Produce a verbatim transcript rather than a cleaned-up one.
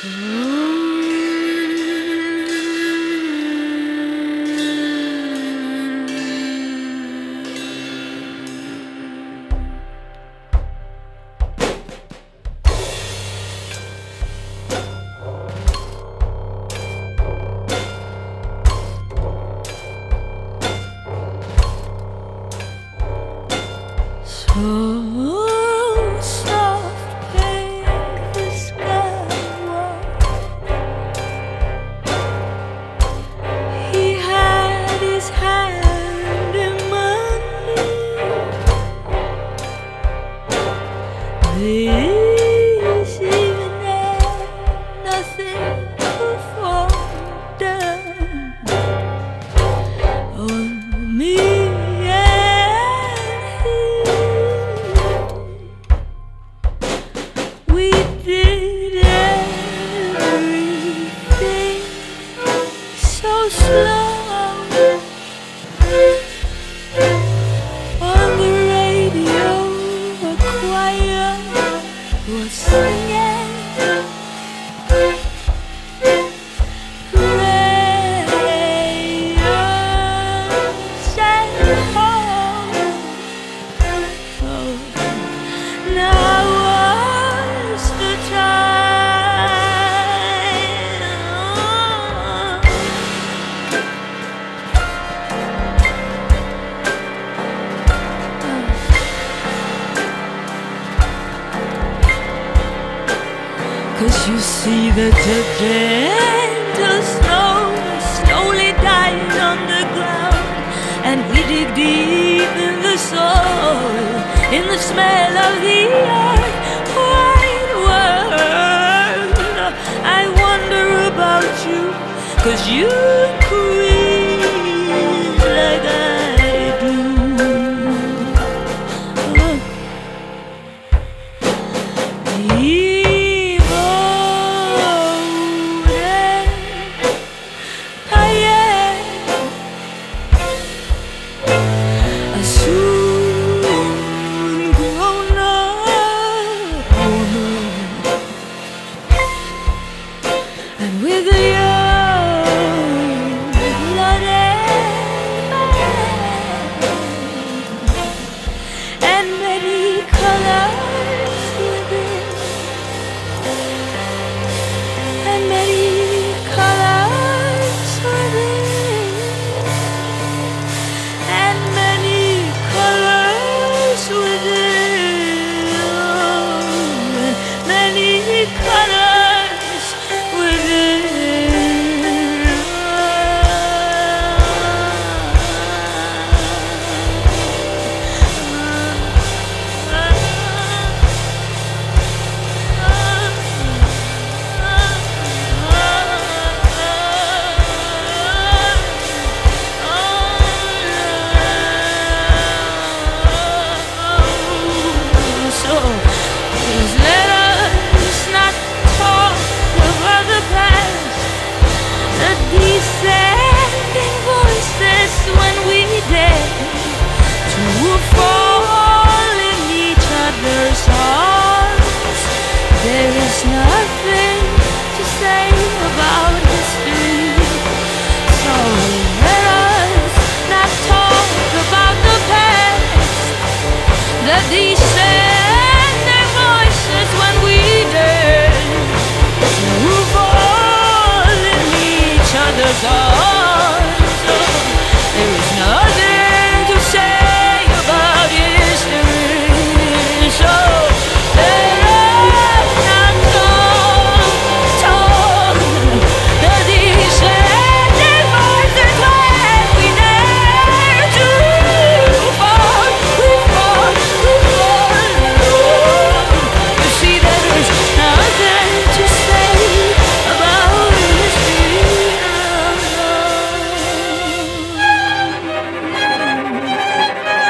So soft, pink the sky was. He had his hand in money. This evening, nothing before done on me. We did everything so slow. On the radio, a choir was singing. Prayers and hope. Oh, now was the time. 'Cause you see that the gentle snow slowly died on the ground, and we dig deep in the soil, in the smell of the earth. White world, I wonder about you, 'cause you breathe like I do. And with a young blooded man, and many colors within, and many colors within, and many colors within, and many colors. Descending voices when we dare to fall in each other's arms. There is no